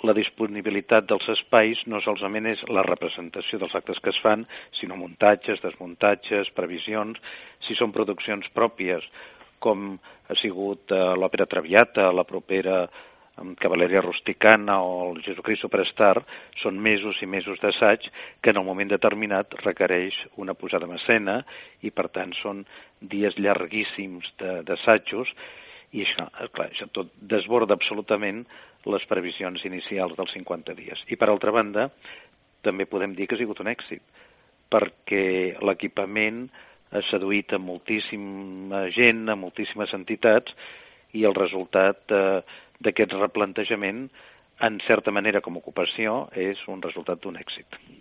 la disponibilitat dels espais no solament és la representació dels actes que es fan, sinó muntatges, desmuntatges, previsions, si són produccions pròpies, com ha sigut l'òpera Traviata, la propera Cavalleria Rusticana o el Jesucrist Superstar, són mesos i mesos d'assaig que en el moment determinat requereix una posada en escena i per tant són dies llarguíssims d'assajos i això, clar, això tot desborda absolutament les previsions inicials dels 50 dies. I per altra banda, també podem dir que ha sigut un èxit, perquè l'equipament ha seduït a moltíssima gent, a moltíssimes entitats, i el resultat d'aquest replantejament, en certa manera com a ocupació, és un resultat d'un èxit.